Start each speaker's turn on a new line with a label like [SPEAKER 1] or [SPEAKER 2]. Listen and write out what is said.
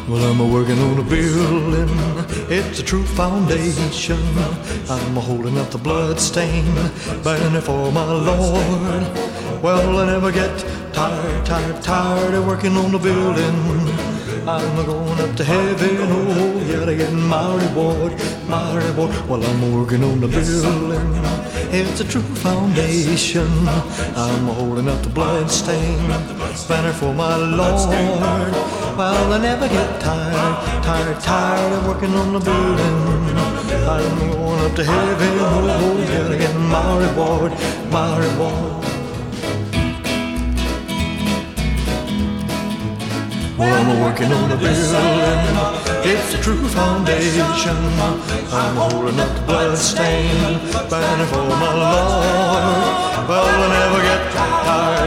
[SPEAKER 1] Well, I'm working on a building, it's a true foundation. I'm holding up the bloodstained banner for my Lord. Well, I never get tired of working on the building. I'm going up to heaven, oh yeah, to get my reward. Well, I'm working on the building, it's a true foundation. I'm holding up the bloodstained banner for my Lord. Well, I never get tired of working on the building. I'm going up to heaven, oh yeah, to get my reward. Well, I'm working on a building, it's a true foundation. I'm holding up the bloodstained banner for my Lord. Well, I never get tired